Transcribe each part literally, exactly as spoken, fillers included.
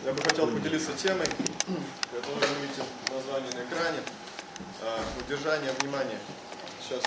Я бы хотел поделиться темой, которую вы видите название на экране. Удержание внимания. Сейчас.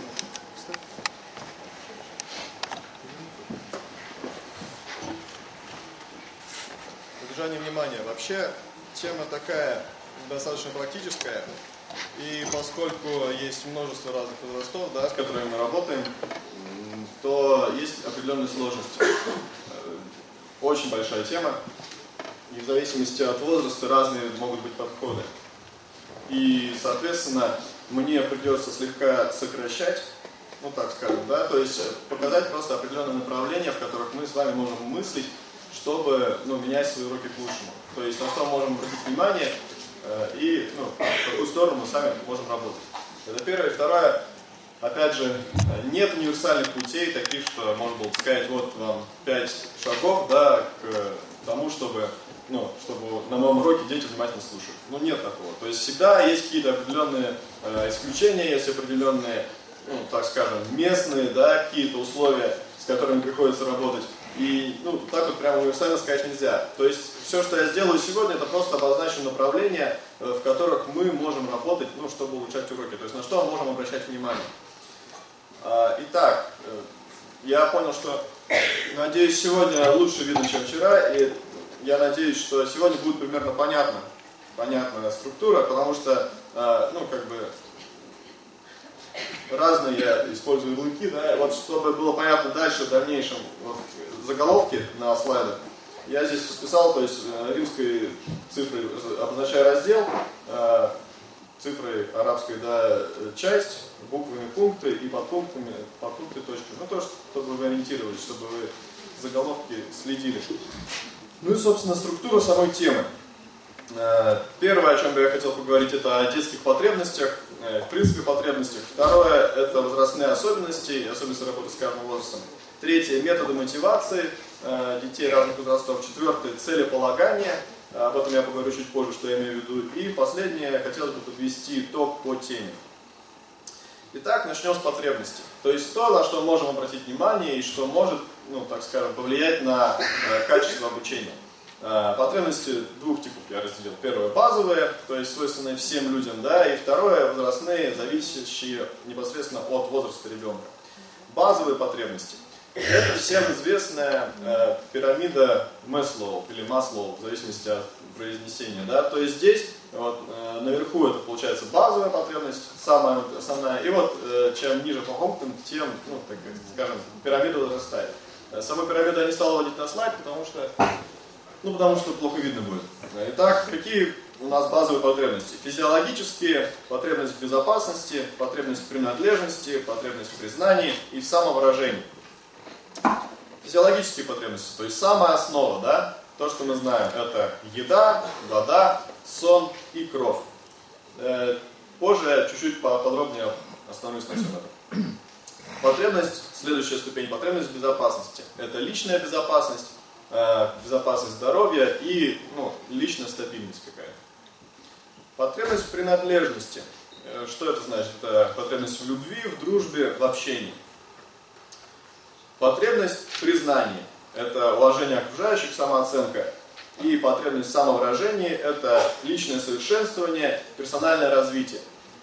Удержание внимания. Вообще тема такая достаточно практическая. И поскольку есть множество разных возрастов, да, с которыми мы работаем, то есть определенные сложности. Очень большая тема. И в зависимости от возраста разные могут быть подходы. И, соответственно, мне придется слегка сокращать, ну так скажем, да, то есть показать просто определенные направления, в которых мы с вами можем мыслить, чтобы, ну, менять свои уроки к лучшему. То есть на что можем обратить внимание э, и, ну, в какую сторону мы сами можем работать. Это первое. И второе, опять же, нет универсальных путей, таких, что можно было сказать, вот вам пять шагов, да, к тому, чтобы... Ну, чтобы на моем уроке дети внимательно слушают. Ну, нет такого. То есть всегда есть какие-то определенные э, исключения, есть определенные, ну, так скажем, местные, да, какие-то условия, с которыми приходится работать. И, ну, так вот прямо универсально сказать нельзя. То есть все, что я сделаю сегодня, это просто обозначу направления, э, в которых мы можем работать, ну, чтобы улучшать уроки. То есть на что мы можем обращать внимание. А, итак, э, я понял, что, надеюсь, сегодня лучше видно, чем вчера. И я надеюсь, что сегодня будет примерно понятна, понятная структура, потому что, э, ну, как бы, разные я использую ярлыки, да, вот чтобы было понятно дальше, в дальнейшем, вот, заголовки на слайдах, я здесь расписал, то есть э, римской цифрой обозначаю раздел, э, цифрой арабской, да, часть, буквами пункты и подпунктами, подпункты точки. Ну, то, чтобы вы ориентировались, чтобы вы заголовки следили. Ну и, собственно, структура самой темы. Первое, о чем бы я хотел поговорить, это о детских потребностях, в принципе, потребностях. Второе, это возрастные особенности, особенности работы с каждым возрастом. Третье, методы мотивации детей разных возрастов. Четвертое, целеполагание. Об этом я поговорю чуть позже, что я имею в виду. И последнее, хотелось бы подвести итог по теме. Итак, начнем с потребностей. То есть то, на что можем обратить внимание и что может, ну, так скажем, повлиять на э, качество обучения. Э, потребности двух типов я разделил. Первое — базовые, то есть свойственные всем людям, да, и второе — возрастные, зависящие непосредственно от возраста ребенка. Базовые потребности. Это всем известная э, пирамида Маслоу или Маслоу, в зависимости от произнесения, да. То есть здесь вот, э, наверху это получается базовая потребность, самая основная, и вот э, чем ниже по пунктам, тем, ну, так скажем, пирамида возрастает. Саму пирамиду я не стал вводить на слайд, потому что, ну, потому что плохо видно будет. Итак, какие у нас базовые потребности? Физиологические, потребность в безопасности, потребность в принадлежности, потребность в признании и в самовыражении. Физиологические потребности, то есть самая основа, да, то, что мы знаем, это еда, вода, сон и кровь. Э, позже я чуть-чуть подробнее остановлюсь на всем этом. Потребность, следующая ступень, потребность в безопасности. Это личная безопасность, э, безопасность здоровья и, ну, личная стабильность какая-то. Потребность в принадлежности. Э, что это значит? Это потребность в любви, в дружбе, в общении. Потребность в признании. Это уважение окружающих, самооценка. И потребность в самовыражении – это личное совершенствование, персональное развитие.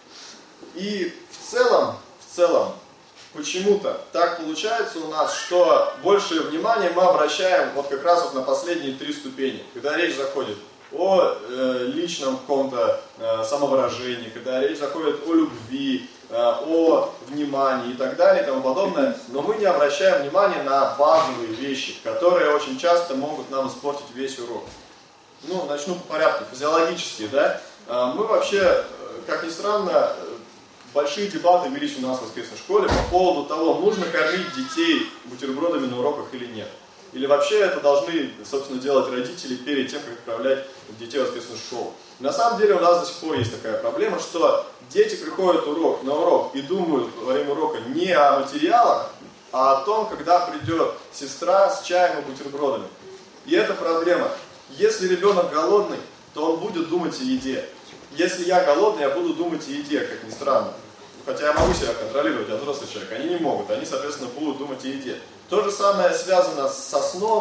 И в целом, в целом, почему-то так получается у нас, что большее внимание мы обращаем вот как раз вот на последние три ступени. Когда речь заходит о э, личном каком-то э, самовыражении, когда речь заходит о любви, э, о внимании и так далее и тому подобное, но мы не обращаем внимания на базовые вещи, которые очень часто могут нам испортить весь урок. Ну, начну по порядку, физиологические, да. Э, мы вообще, как ни странно, большие дебаты велись у нас в воскресной школе по поводу того, нужно кормить детей бутербродами на уроках или нет. Или вообще это должны, собственно, делать родители перед тем, как отправлять детей в воскресную школу. На самом деле у нас до сих пор есть такая проблема, что дети приходят урок, на урок и думают во время урока не о материалах, а о том, когда придет сестра с чаем и бутербродами. И это проблема. Если ребенок голодный, то он будет думать о еде. Если я голодный, я буду думать о еде, как ни странно. Хотя я могу себя контролировать, я взрослый человек. Они не могут, они, соответственно, будут думать о еде. То же самое связано со сном,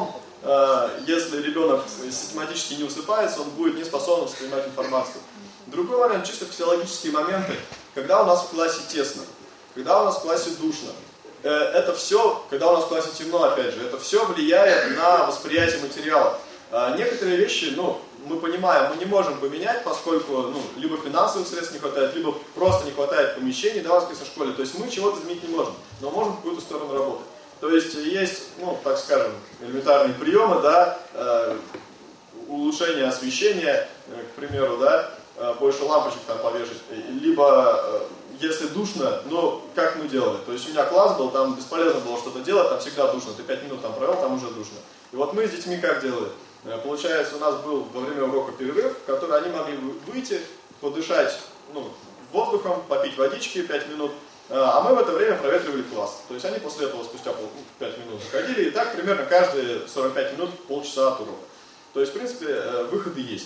если ребенок систематически не высыпается, он будет не способен воспринимать информацию. Другой момент, чисто физиологические моменты, когда у нас в классе тесно, когда у нас в классе душно, это все, когда у нас в классе темно, опять же, это все влияет на восприятие материала. Некоторые вещи, ну, мы понимаем, мы не можем поменять, поскольку ну, либо финансовых средств не хватает, либо просто не хватает помещений до воскресной школе. То есть мы чего-то изменить не можем, но можем в какую-то сторону работать. То есть есть, ну, так скажем, элементарные приемы, да, э, улучшение освещения, э, к примеру, да, э, больше лампочек там повешать, либо э, если душно, ну, как мы делали. То есть у меня класс был, там бесполезно было что-то делать, там всегда душно, ты пять минут там провел, там уже душно. И вот мы с детьми как делали? Получается, у нас был во время урока перерыв, в который они могли выйти, подышать ну, воздухом, попить водички пять минут, а мы в это время проветривали класс. То есть они после этого спустя пять минут заходили, и так примерно каждые сорок пять минут, полчаса от урока. То есть, в принципе, выходы есть.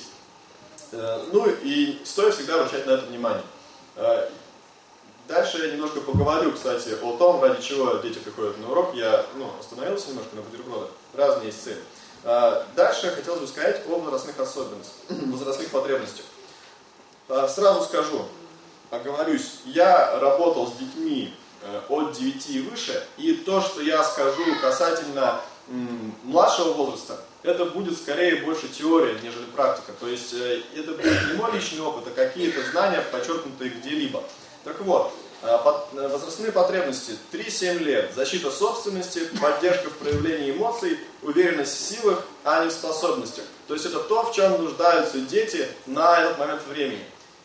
Ну и стоит всегда обращать на это внимание. Дальше я немножко поговорю, кстати, о том, ради чего дети приходят на урок. Я ну, остановился немножко на бутербродах. Разные есть цели. Дальше хотелось бы сказать о возрастных особенностях, возрастных потребностях. Сразу скажу, оговорюсь, я работал с детьми от девяти и выше, и то, что я скажу касательно младшего возраста, это будет скорее больше теория, нежели практика. То есть это будет не мой личный опыт, а какие-то знания, подчеркнутые где-либо. Так вот, возрастные потребности три-семь лет, защита собственности, поддержка в проявлении эмоций, уверенность в силах, а не в способностях. То есть это то, в чем нуждаются дети на этот момент времени.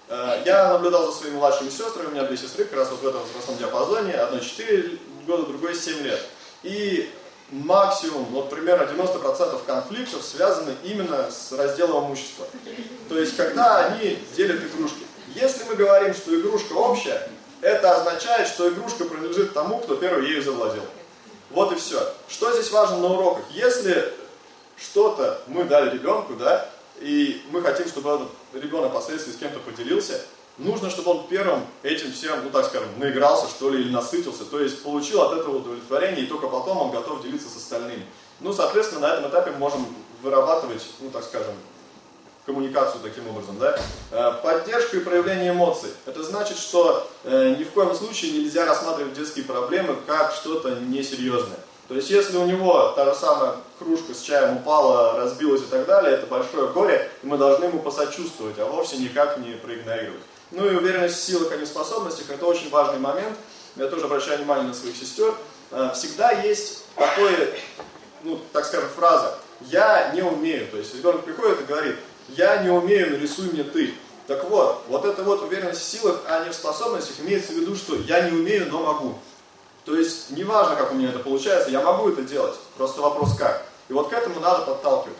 Я наблюдал за своими младшими сестрами, у меня две сестры, как раз вот в этом возрастном диапазоне, одной четыре года, другой семь лет. И максимум, вот примерно девяносто процентов конфликтов связаны именно с разделом имущества. То есть когда они делят игрушки. Если мы говорим, что игрушка общая, это означает, что игрушка принадлежит тому, кто первый ею завладел. Вот и все. Что здесь важно на уроках? Если что-то мы дали ребенку, да, и мы хотим, чтобы этот ребенок впоследствии с кем-то поделился, нужно, чтобы он первым этим всем, ну так скажем, наигрался, что ли, или насытился, то есть получил от этого удовлетворение, и только потом он готов делиться с остальными. Ну, соответственно, на этом этапе мы можем вырабатывать, ну так скажем, коммуникацию таким образом, да? Поддержка и проявление эмоций. Это значит, что э, ни в коем случае нельзя рассматривать детские проблемы как что-то несерьезное. То есть, если у него та же самая кружка с чаем упала, разбилась и так далее, это большое горе, и мы должны ему посочувствовать, а вовсе никак не проигнорировать. Ну и уверенность в силах, а не в способностях, это очень важный момент. Я тоже обращаю внимание на своих сестер. Э, всегда есть такое, ну, так скажем, фраза «я не умею». То есть, ребенок приходит и говорит: «Я не умею, нарисуй мне ты». Так вот, вот эта вот уверенность в силах, а не в способностях, имеется в виду, что я не умею, но могу. То есть, неважно, как у меня это получается, я могу это делать. Просто вопрос как. И вот к этому надо подталкивать.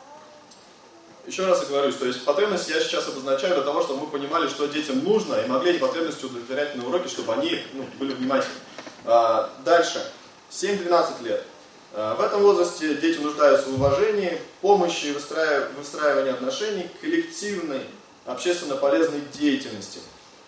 Еще раз оговорюсь, то есть потребности я сейчас обозначаю для того, чтобы мы понимали, что детям нужно, и могли эти потребности удовлетворять на уроке, чтобы они ну, были внимательны. А, дальше. семь-двенадцать лет. В этом возрасте дети нуждаются в уважении, помощи, выстраивании отношений, коллективной, общественно полезной деятельности.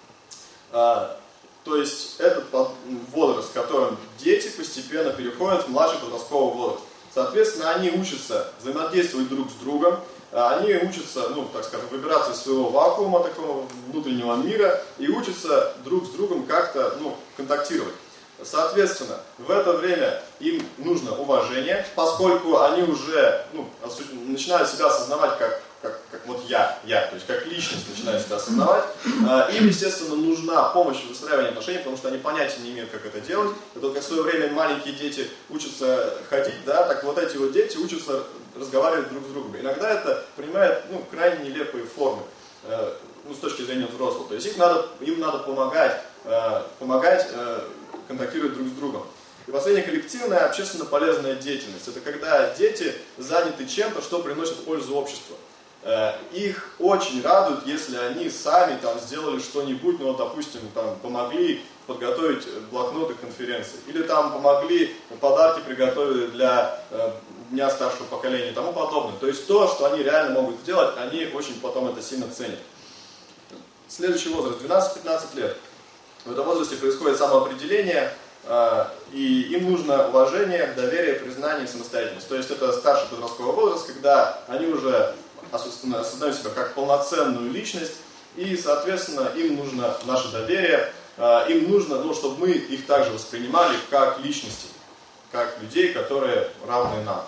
То есть этот возраст, в котором дети постепенно переходят в младший подростковый возраст. Соответственно, они учатся взаимодействовать друг с другом, они учатся, ну, так скажем, выбираться из своего вакуума, такого внутреннего мира, и учатся друг с другом как-то ну, контактировать. Соответственно, в это время им нужно уважение, поскольку они уже ну, начинают себя осознавать как, как, как вот я, я, то есть как личность начинают себя осознавать. Им, естественно, нужна помощь в выстраивании отношений, потому что они понятия не имеют, как это делать. Это как в свое время маленькие дети учатся ходить, да, так вот эти вот дети учатся разговаривать друг с другом. Иногда это принимает ну, крайне нелепые формы, ну, с точки зрения взрослых. То есть их надо, им надо помогать, помогать контактируют друг с другом. И последнее, коллективная общественно полезная деятельность. Это когда дети заняты чем-то, что приносит пользу обществу. Их очень радует, если они сами там сделали что-нибудь, ну, вот, допустим, там, помогли подготовить блокноты конференции, или там помогли, подарки приготовили для э, Дня старшего поколения и тому подобное. То есть то, что они реально могут сделать, они очень потом это сильно ценят. Следующий возраст, двенадцать-пятнадцать лет. В этом возрасте происходит самоопределение, и им нужно уважение, доверие, признание и самостоятельность. То есть это старший подростковый возраст, когда они уже осознают себя как полноценную личность, и, соответственно, им нужно наше доверие, им нужно, ну, чтобы мы их также воспринимали как личности, как людей, которые равны нам.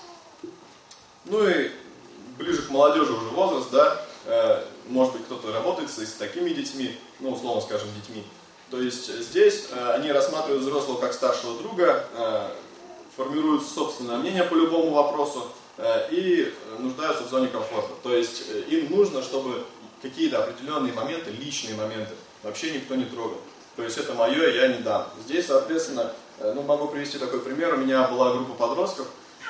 Ну и ближе к молодежи уже возраст, да, может быть, кто-то работает с такими детьми, ну, условно скажем, детьми. То есть здесь они рассматривают взрослого как старшего друга, формируют собственное мнение по любому вопросу и нуждаются в зоне комфорта. То есть им нужно, чтобы какие-то определенные моменты, личные моменты, вообще никто не трогал. То есть это мое, я не дам. Здесь, соответственно, ну, могу привести такой пример. У меня была группа подростков,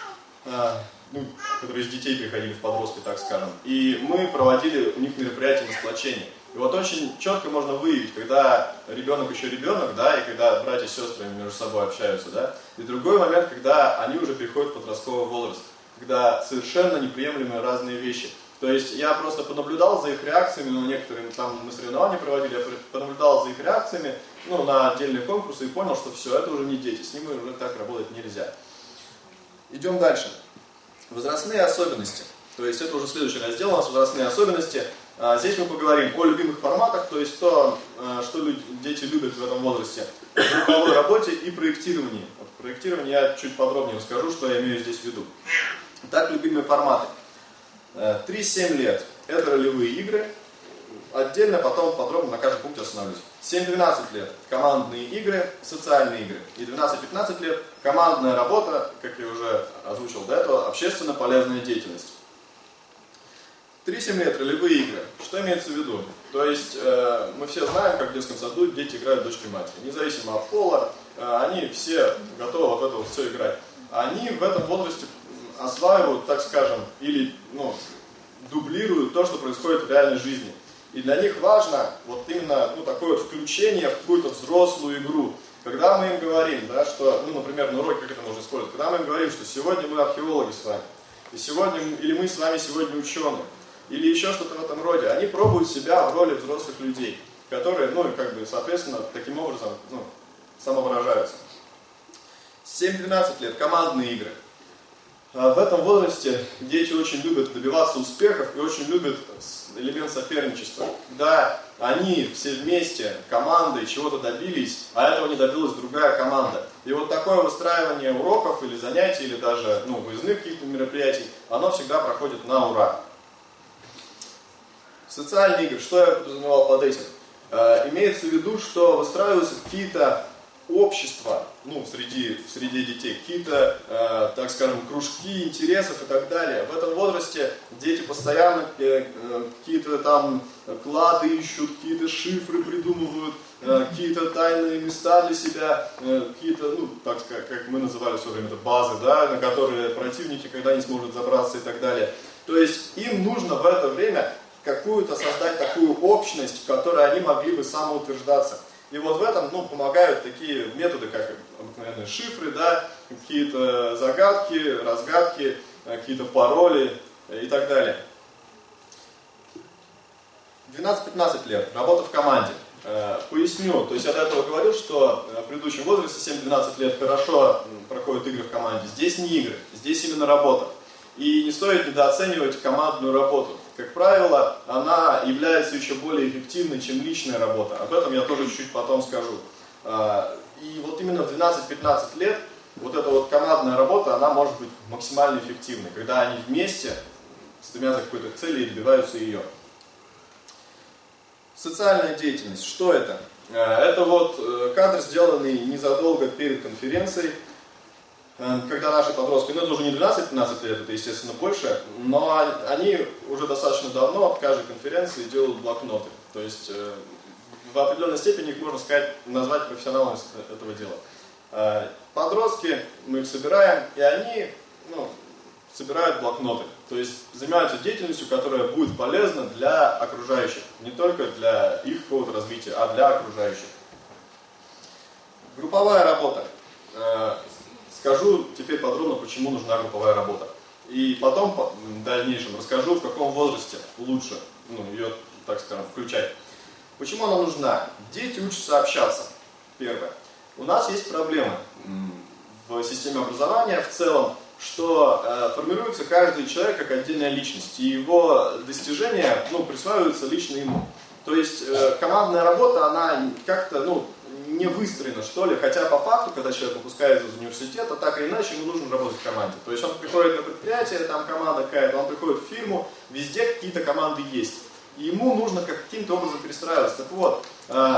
ну, которые из детей приходили в подростки, так скажем. И мы проводили у них мероприятия на сплочение. И вот очень четко можно выявить, когда ребенок еще ребенок, да, и когда братья с сестрами между собой общаются, да. И другой момент, когда они уже переходят в подростковый возраст, когда совершенно неприемлемые разные вещи. То есть я просто понаблюдал за их реакциями, ну, некоторые там мы соревнования проводили, я понаблюдал за их реакциями, ну, на отдельные конкурсы и понял, что все, это уже не дети, с ними уже так работать нельзя. Идем дальше. Возрастные особенности. То есть это уже следующий раздел у нас, возрастные особенности. Здесь мы поговорим о любимых форматах, то есть то, что люди, дети любят в этом возрасте, в групповой работе и проектировании. Вот проектирование я чуть подробнее расскажу, что я имею здесь в виду. Так, любимые форматы. три-семь лет – это ролевые игры. Отдельно потом подробно на каждом пункте остановлюсь. семь-двенадцать лет – командные игры, социальные игры. И двенадцать-пятнадцать лет – командная работа, как я уже озвучил до этого, общественно полезная деятельность. три-семь лет – ролевые игры. Что имеется в виду? То есть э, мы все знаем, как в детском саду дети играют дочки матери. Независимо от пола, э, они все готовы вот это вот все играть. Они в этом возрасте осваивают, так скажем, или ну, дублируют то, что происходит в реальной жизни. И для них важно вот именно ну, такое вот включение в какую-то взрослую игру. Когда мы им говорим, да, что, ну, например, на уроке как это можно использовать, когда мы им говорим, что сегодня мы археологи с вами, и сегодня, или мы с вами сегодня ученые, или еще что-то в этом роде, они пробуют себя в роли взрослых людей, которые, ну, и как бы, соответственно, таким образом, ну, самовыражаются. семь-двенадцать лет, командные игры. В этом возрасте дети очень любят добиваться успехов и очень любят элемент соперничества. Когда они все вместе, командой, чего-то добились, а этого не добилась другая команда. И вот такое выстраивание уроков или занятий, или даже ну, выездных каких-то мероприятий, оно всегда проходит на ура. Социальные игры, что я подразумевал под этим? Э, имеется в виду, что выстраиваются какие-то общества, ну, среди, среди детей, какие-то, э, так скажем, кружки интересов и так далее. В этом возрасте дети постоянно э, э, какие-то там клады ищут, какие-то шифры придумывают, э, какие-то тайные места для себя, э, какие-то, ну, так сказать, как мы называли в свое время, это базы, да, на которые противники никогда не смогут забраться и так далее. То есть им нужно в это время какую-то создать такую общность, в которой они могли бы самоутверждаться. И вот в этом ну, помогают такие методы, как обыкновенные шифры, да, какие-то загадки, разгадки, какие-то пароли и так далее. двенадцать-пятнадцать лет. Работа в команде. Поясню, то есть я до этого говорил, что в предыдущем возрасте семь-двенадцать лет хорошо проходят игры в команде. Здесь не игры, здесь именно работа. И не стоит недооценивать командную работу. Как правило, она является еще более эффективной, чем личная работа. Об этом я тоже чуть-чуть потом скажу. И вот именно в двенадцать-пятнадцать лет вот эта вот командная работа, она может быть максимально эффективной, когда они вместе стремятся к какой-то цели и добиваются ее. Социальная деятельность. Что это? Это вот кадр, сделанный незадолго перед конференцией, когда наши подростки, ну это уже не двенадцать-пятнадцать лет, это естественно больше, но они уже достаточно давно от каждой конференции делают блокноты. То есть в определенной степени их можно сказать, назвать профессионалами этого дела. Подростки, мы их собираем, и они ну, собирают блокноты. То есть занимаются деятельностью, которая будет полезна для окружающих. Не только для их какого-то развития, а для окружающих. Групповая работа. Скажу теперь подробно, почему нужна групповая работа. И потом в дальнейшем расскажу, в каком возрасте лучше ну, ее, так скажем, включать. Почему она нужна? Дети учатся общаться. Первое. у нас есть проблема в системе образования в целом, что э, формируется каждый человек как отдельная личность, и его достижения ну, присваиваются лично ему. То есть э, командная работа, она как-то ну, не выстроена, что ли, хотя по факту, когда человек выпускается из университета, так или иначе ему нужно работать в команде. То есть он приходит на предприятие, там команда какая-то, он приходит в фирму, везде какие-то команды есть. И ему нужно каким-то образом перестраиваться. Так вот, э,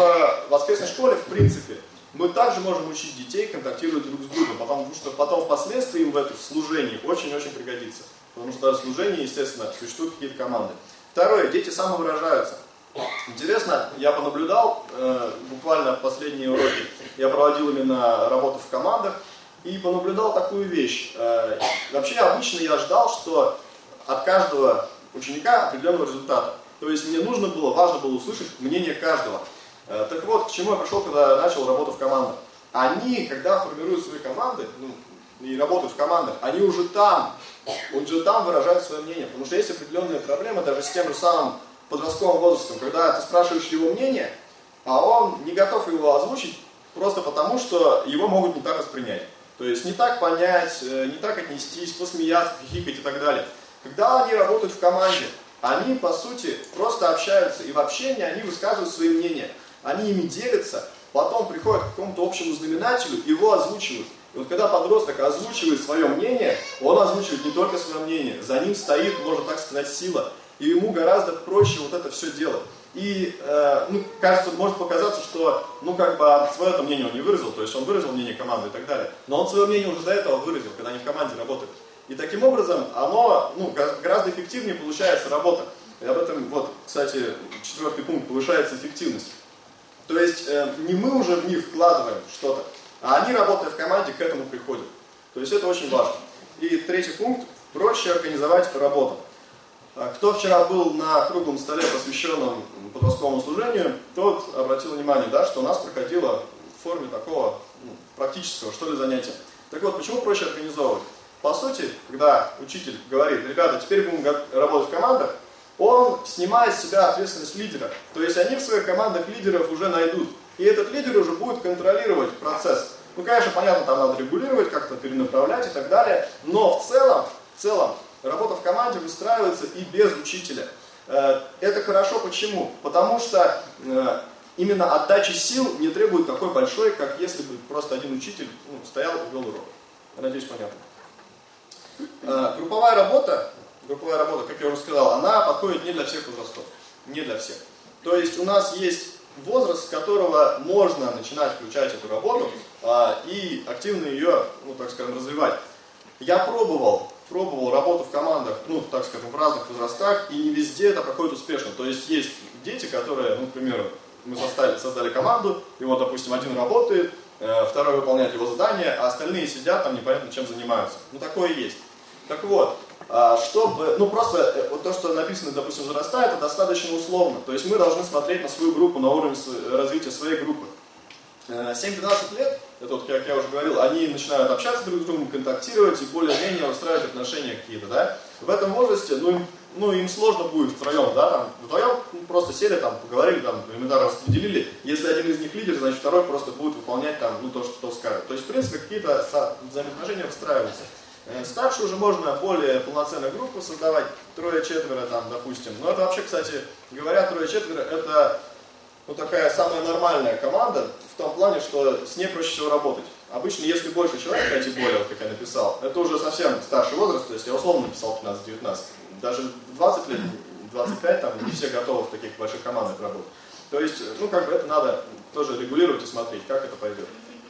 в воскресной школе, в принципе, мы также можем учить детей контактировать друг с другом, потому что потом впоследствии им в этом служении очень-очень пригодится. Потому что даже в служении, естественно, существуют какие-то команды. Второе, дети самовыражаются. Интересно, я понаблюдал, э, буквально последние уроки, я проводил именно работу в командах, и понаблюдал такую вещь. Э, вообще, обычно я ждал, что от каждого ученика определенного результата. То есть мне нужно было, важно было услышать мнение каждого. Так вот, к чему я пришел, когда начал работу в командах. Они, когда формируют свои команды, ну, и работают в командах, они уже там, уже там выражают свое мнение. Потому что есть определенные проблемы даже с тем же самым подростковым возрастом, когда ты спрашиваешь его мнение, а он не готов его озвучить просто потому, что его могут не так воспринять. То есть не так понять, не так отнестись, посмеяться, хихикать и так далее. Когда они работают в команде, они, по сути, просто общаются, и в общении они высказывают свои мнения. Они ими делятся, потом приходят к какому-то общему знаменателю, его озвучивают. И вот когда подросток озвучивает свое мнение, он озвучивает не только свое мнение, за ним стоит, можно так сказать, сила. И ему гораздо проще вот это все делать. И, э, ну, кажется, может показаться, что, ну, как бы, свое это мнение он не выразил, то есть он выразил мнение команды и так далее. Но он свое мнение уже до этого выразил, когда они в команде работают. И таким образом, оно, ну, гораздо эффективнее получается работа. И об этом, вот, кстати, четвертый пункт, повышается эффективность. То есть э, не мы уже в них вкладываем что-то, а они, работая в команде, к этому приходят. То есть это очень важно. И третий пункт, проще организовать работу. Кто вчера был на круглом столе, посвященном подростковому служению, тот обратил внимание, да, что у нас проходило в форме такого ну, практического, что ли, занятия. Так вот, почему проще организовывать? По сути, когда учитель говорит, ребята, теперь будем работать в командах, он снимает с себя ответственность лидера. То есть они в своих командах лидеров уже найдут. И этот лидер уже будет контролировать процесс. Ну, конечно, понятно, там надо регулировать, как-то перенаправлять и так далее. Но в целом, в целом, работа в команде выстраивается и без учителя. Это хорошо почему? Потому что именно отдача сил не требует такой большой, как если бы просто один учитель ну, стоял и вел урок. Надеюсь, понятно. Групповая работа, групповая работа, как я уже сказал, она подходит не для всех возрастов. Не для всех. То есть у нас есть возраст, с которого можно начинать включать эту работу а, и активно ее, ну так скажем, развивать. Я пробовал, пробовал работу в командах, ну так скажем, в разных возрастах, и не везде это проходит успешно. То есть есть дети, которые, ну, к примеру, мы создали, создали команду, и вот, допустим, один работает, э, второй выполняет его задание, а остальные сидят там непонятно чем занимаются. Ну такое есть. Так вот, чтобы, ну просто вот то, что написано, допустим, возраста, это достаточно условно. То есть мы должны смотреть на свою группу, на уровень развития своей группы. семь-двенадцать лет, это вот, как я уже говорил, они начинают общаться друг с другом, контактировать и более-менее устраивать отношения какие-то, да. В этом возрасте, ну им, ну, им сложно будет втроем, да, там, вдвоем ну, просто сели, там, поговорили, там, элементарно распределили. Если один из них лидер, значит второй просто будет выполнять там, ну, то, что тот скажет. То есть, в принципе, какие-то взаимоотношения выстраиваются. Старше уже можно более полноценную группу создавать, трое-четверо там, допустим. Но это вообще, кстати говоря, трое-четверо это ну, такая самая нормальная команда в том плане, что с ней проще всего работать. Обычно, если больше человек, а тем более, вот как я написал, это уже совсем старший возраст, то есть я условно написал пятнадцать-девятнадцать. Даже в двадцать лет, двадцать пять, там не все готовы в таких больших командах работать. То есть, ну как бы это надо тоже регулировать и смотреть, как это пойдет.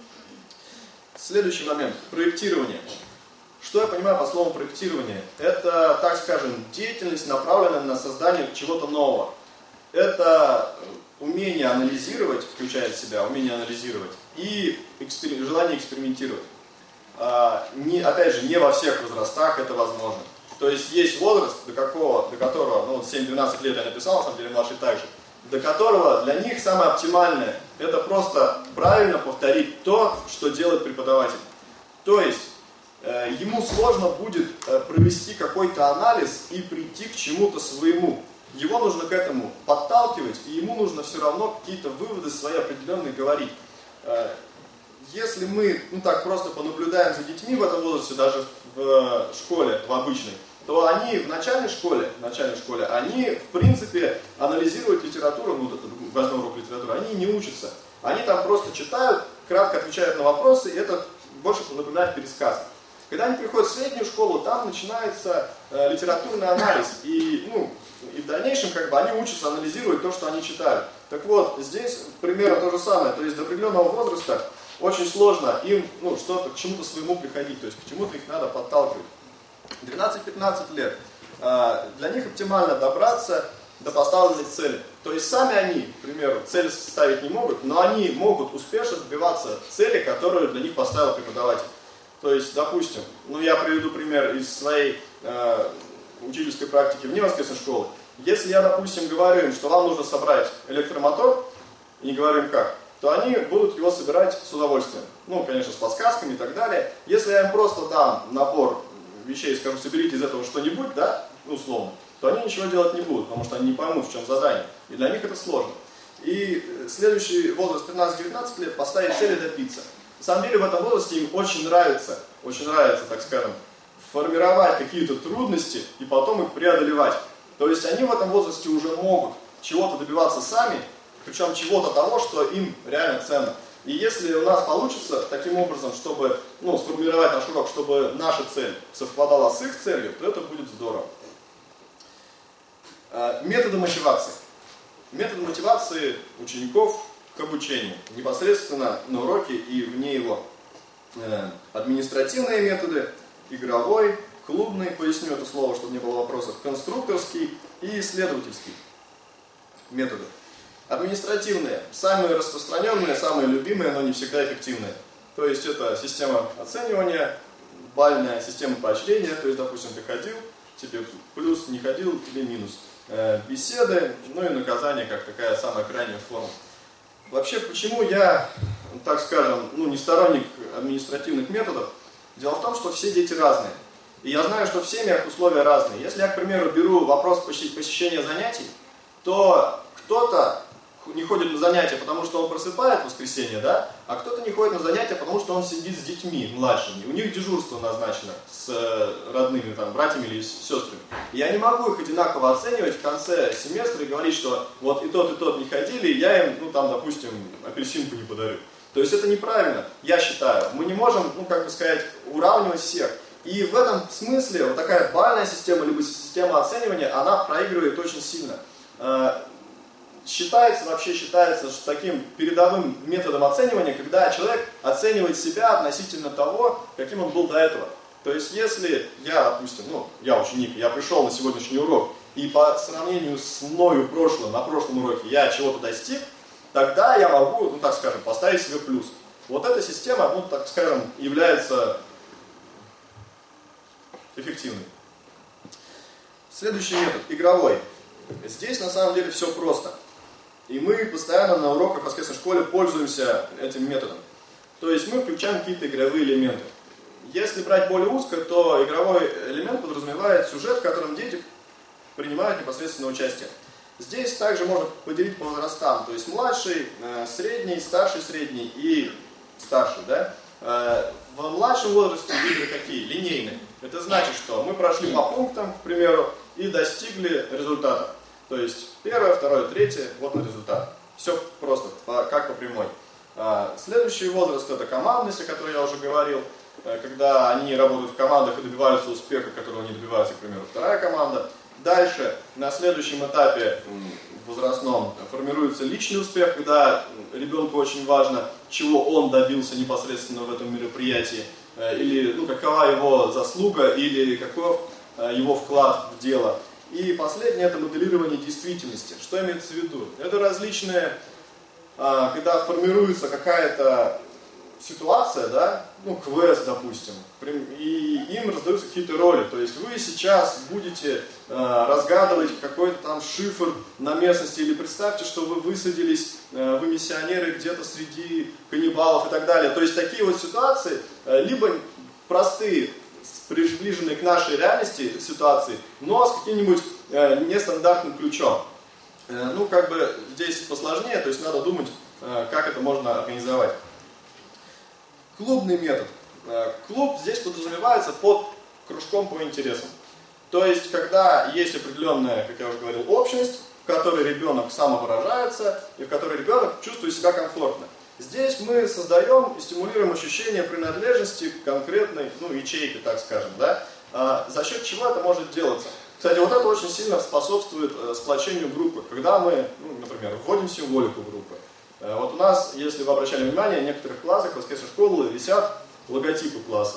Следующий момент. Проектирование. Что я понимаю по слову проектирование? Это, так скажем, деятельность, направленная на создание чего-то нового. Это умение анализировать, включает в себя умение анализировать, и экспер... желание экспериментировать. А, не, опять же, не во всех возрастах это возможно. То есть есть возраст, до, какого, до которого, ну семь-двенадцать лет я написал, на самом деле младший также, до которого для них самое оптимальное это просто правильно повторить то, что делает преподаватель. То есть ему сложно будет провести какой-то анализ и прийти к чему-то своему. Его нужно к этому подталкивать, и ему нужно все равно какие-то выводы свои определенные говорить. если мы, ну так, просто понаблюдаем за детьми в этом возрасте, даже в школе, в обычной, то они в начальной школе, в начальной школе, они, в принципе, анализируют литературу, ну, возьмем урок литературы, они не учатся. Они там просто читают, кратко отвечают на вопросы, и это больше напоминает пересказ. Когда они приходят в среднюю школу, там начинается э, литературный анализ, и, ну, и в дальнейшем как бы они учатся анализировать то, что они читают. Так вот, здесь примерно то же самое, то есть до определенного возраста очень сложно им, ну, что-то, к чему-то своему приходить, то есть к чему-то их надо подталкивать. двенадцать-пятнадцать лет. Для них оптимально добраться до поставленной цели. То есть сами они, к примеру, цели ставить не могут, но они могут успешно добиваться цели, которую для них поставил преподаватель. То есть, допустим, ну я приведу пример из своей э, учительской практики вне воскресной школы. Если я, допустим, говорю им, что вам нужно собрать электромотор, и не говорю им как, то они будут его собирать с удовольствием. Ну, конечно, с подсказками и так далее. Если я им просто дам набор вещей, скажу, соберите из этого что-нибудь, да, условно, то они ничего делать не будут, потому что они не поймут, в чем задание. И для них это сложно. И следующий возраст пятнадцать-девятнадцать лет поставить цели добиться. На самом деле в этом возрасте им очень нравится, очень нравится, так скажем, формировать какие-то трудности и потом их преодолевать. То есть они в этом возрасте уже могут чего-то добиваться сами, причем чего-то того, что им реально ценно. И если у нас получится таким образом, чтобы, ну, сформировать наш урок, чтобы наша цель совпадала с их целью, то это будет здорово. Методы мотивации. Методы мотивации учеников к обучению. Непосредственно на уроке и вне его. Административные методы, игровой, клубный, поясню это слово, чтобы не было вопросов, конструкторский и исследовательский методы. Административные, самые распространенные, самые любимые, но не всегда эффективные. То есть это система оценивания, бальная система поощрения, то есть, допустим, ты ходил, тебе плюс, не ходил, тебе минус. Беседы, ну и наказание, как такая самая крайняя форма. Вообще, почему я, так скажем, ну, не сторонник административных методов? Дело в том, что все дети разные. И я знаю, что в семьях условия разные. Если я, к примеру, беру вопрос посещения занятий, то кто-то не ходит на занятия, потому что он просыпает в воскресенье, да? А кто-то не ходит на занятия, потому что он сидит с детьми младшими. У них дежурство назначено с родными, там, братьями или сестрами. И я не могу их одинаково оценивать в конце семестра и говорить, что вот и тот, и тот не ходили, и я им, ну там, допустим, апельсинку не подарю. То есть это неправильно, я считаю. Мы не можем, ну как бы сказать, уравнивать всех. И в этом смысле вот такая бальная система, либо система оценивания, она проигрывает очень сильно. Считается, вообще считается, что таким передовым методом оценивания, когда человек оценивает себя относительно того, каким он был до этого. То есть, если я, допустим, ну, я ученик, я пришел на сегодняшний урок, и по сравнению с мною прошлым, на прошлом уроке я чего-то достиг, тогда я могу, ну, так скажем, поставить себе плюс. Вот эта система, ну, так скажем, является эффективной. Следующий метод, игровой. Здесь, на самом деле, все просто. И мы постоянно на уроках в воскресной школе пользуемся этим методом. То есть мы включаем какие-то игровые элементы. Если брать более узко, то игровой элемент подразумевает сюжет, в котором дети принимают непосредственное участие. Здесь также можно поделить по возрастам. То есть младший, средний, старший, средний и старший. Да? В младшем возрасте игры какие? Линейные. Это значит, что мы прошли по пунктам, к примеру, и достигли результата. То есть первое, второе, третье, вот на результат. Все просто, как по прямой. Следующий возраст — это командность, о которой я уже говорил. Когда они работают в командах и добиваются успеха, которого не добивается, к примеру, вторая команда. Дальше, на следующем этапе возрастном, формируется личный успех, когда ребенку очень важно, чего он добился непосредственно в этом мероприятии, или ну, какова его заслуга, или каков его вклад в дело. И последнее — это моделирование действительности. Что имеется в виду? Это различные, когда формируется какая-то ситуация, да, ну, квест, допустим, и им раздаются какие-то роли. То есть вы сейчас будете э, разгадывать какой-то там шифр на местности, или представьте, что вы высадились, э, вы миссионеры где-то среди каннибалов и так далее. То есть такие вот ситуации, э, либо простые, приближенные к нашей реальности ситуации, но с каким-нибудь э, нестандартным ключом. Э, ну, как бы здесь посложнее, то есть надо думать, э, как это можно организовать. Клубный метод. Клуб здесь подразумевается под кружком по интересам. То есть, когда есть определенная, как я уже говорил, общность, в которой ребенок самовыражается и в которой ребенок чувствует себя комфортно. Здесь мы создаем и стимулируем ощущение принадлежности к конкретной, ну, ячейке, так скажем, да? А за счет чего это может делаться? Кстати, вот это очень сильно способствует сплочению группы, когда мы, ну, например, вводим символику группы. Вот у нас, если вы обращали внимание, в некоторых классах воскресной школы висят логотипы класса.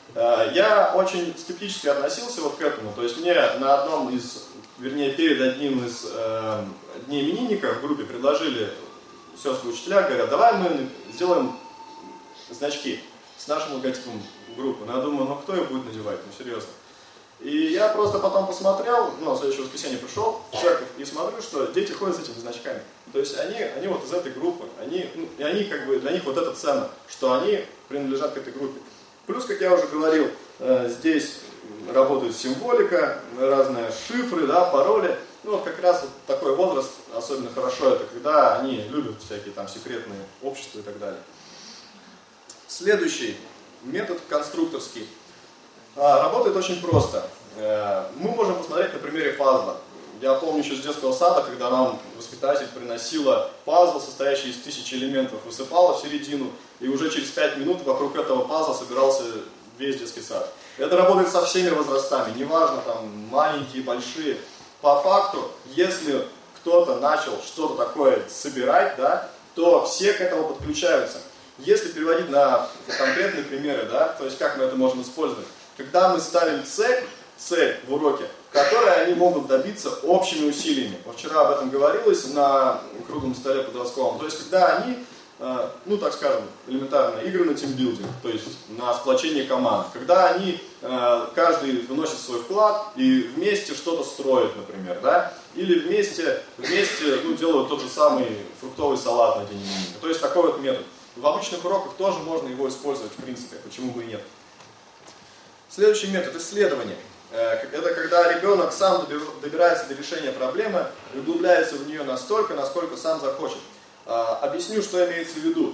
Я очень скептически относился вот к этому, то есть мне на одном из, вернее, перед одним из э, дней именинника в группе предложили сестры учителя, говорят, давай мы сделаем значки с нашим логотипом группы. Но я думаю, ну кто их будет надевать, ну серьезно. И я просто потом посмотрел, ну, в следующее воскресенье пришел в церковь и смотрю, что дети ходят с этими значками. То есть они, они вот из этой группы, они, ну, и они как бы, для них вот это ценно, что они принадлежат к этой группе. Плюс, как я уже говорил, здесь работает символика, разные шифры, да, пароли. Ну вот как раз вот такой возраст особенно хорошо, это когда они любят всякие там секретные общества и так далее. Следующий метод конструкторский. Работает очень просто. Мы можем посмотреть на примере пазла. Я помню еще с детского сада, когда нам воспитатель приносила пазл, состоящий из тысячи элементов, высыпала в середину, и уже через пять минут вокруг этого пазла собирался весь детский сад. Это работает со всеми возрастами, неважно, там, маленькие, большие. По факту, если кто-то начал что-то такое собирать, да, то все к этому подключаются. Если переводить на конкретные примеры, да, то есть как мы это можем использовать, когда мы ставим цель, цель в уроке, которой они могут добиться общими усилиями. Вот вчера об этом говорилось на круглом столе подростковом. То есть, когда они, ну так скажем, элементарно, игры на тимбилдинг, то есть на сплочение команд, когда они, каждый вносит свой вклад и вместе что-то строят, например, да, или вместе, вместе ну, делают тот же самый фруктовый салат на день именинника. То есть, такой вот метод. В обычных уроках тоже можно его использовать, в принципе, почему бы и нет. Следующий метод – исследование. Это когда ребенок сам добирается до решения проблемы, углубляется в нее настолько, насколько сам захочет. Объясню, что имеется в виду.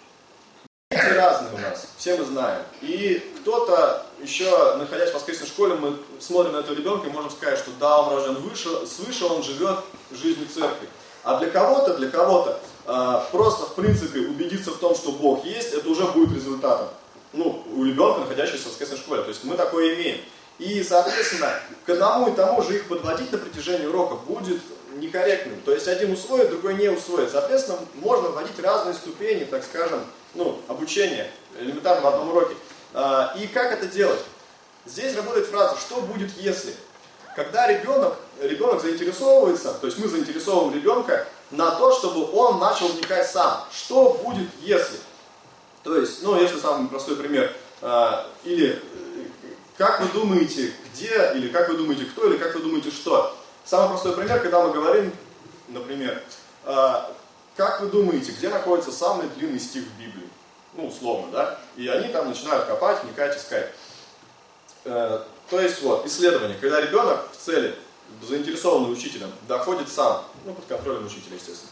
Дети разные у нас, все мы знаем. И кто-то, еще находясь в воскресной школе, мы смотрим на этого ребенка и можем сказать, что да, он рожден выше, свыше, он живет жизнью церкви. А для кого-то, для кого-то просто, в принципе, убедиться в том, что Бог есть, это уже будет результатом. Ну, у ребенка, находящегося в воскресной школе. То есть мы такое имеем. И, соответственно, к одному и тому же их подводить на протяжении урока будет некорректным. То есть один усвоит, другой не усвоит. Соответственно, можно вводить разные ступени, так скажем, ну, обучения элементарно в одном уроке. И как это делать? Здесь работает фраза «что будет, если?». Когда ребенок, ребенок заинтересовывается, то есть мы заинтересовываем ребенка на то, чтобы он начал вникать сам. Что будет, если? То есть, ну, если самый простой пример, или как вы думаете, где, или как вы думаете, кто, или как вы думаете, что? Самый простой пример, когда мы говорим, например, как вы думаете, где находится самый длинный стих в Библии? Ну, условно, да? И они там начинают копать, вникать, искать. То есть, вот, исследование, когда ребенок в цели, заинтересованный учителем, доходит сам, ну, под контролем учителя, естественно.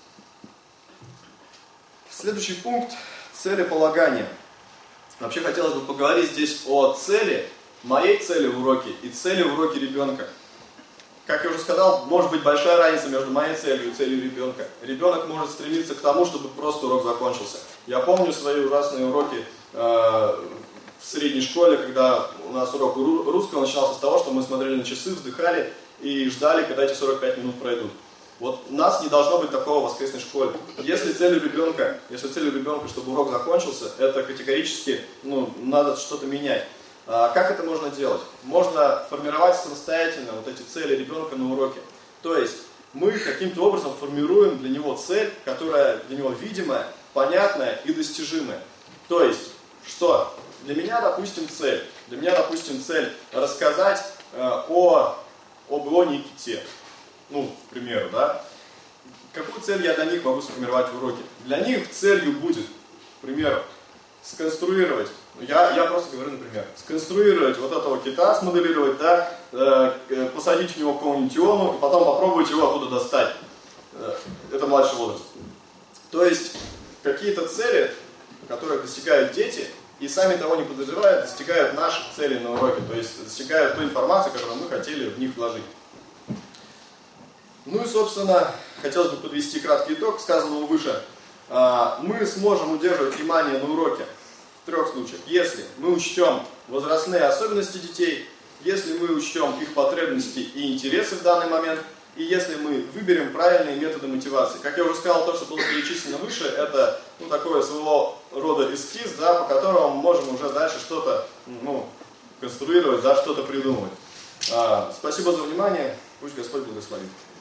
Следующий пункт – целеполагание. Вообще хотелось бы поговорить здесь о цели, моей цели в уроке и цели в уроке ребенка. Как я уже сказал, может быть большая разница между моей целью и целью ребенка. Ребенок может стремиться к тому, чтобы просто урок закончился. Я помню свои ужасные уроки э, в средней школе, когда у нас урок русского начинался с того, что мы смотрели на часы, вздыхали и ждали, когда эти сорок пять минут пройдут. Вот у нас не должно быть такого в воскресной школе. Если целью ребенка, если целью ребенка, чтобы урок закончился, это категорически, ну, надо что-то менять. А как это можно делать? Можно формировать самостоятельно вот эти цели ребенка на уроке. То есть мы каким-то образом формируем для него цель, которая для него видимая, понятная и достижимая. То есть, что? Для меня, допустим, цель. Для меня, допустим, цель рассказать э, о, об Ионе и Ките. Ну, к примеру, да. Какую цель я для них могу сформировать в уроке? Для них целью будет, к примеру, сконструировать, я, я просто говорю, например, сконструировать вот этого кита, смоделировать, да, э, посадить в него какого-нибудь иону и потом попробовать его оттуда достать. Э, это младший возраст. То есть, какие-то цели, которых достигают дети, и сами того не подозревая, достигают наших целей на уроке, то есть достигают той информации, которую мы хотели в них вложить. Ну и, собственно, хотелось бы подвести краткий итог сказанного выше. Мы сможем удерживать внимание на уроке в трех случаях. Если мы учтем возрастные особенности детей, если мы учтем их потребности и интересы в данный момент, и если мы выберем правильные методы мотивации. Как я уже сказал, то, что было перечислено выше, это ну, такое своего рода эскиз, да, по которому мы можем уже дальше что-то ну, конструировать, да, что-то придумывать. А, спасибо за внимание. Пусть Господь благословит.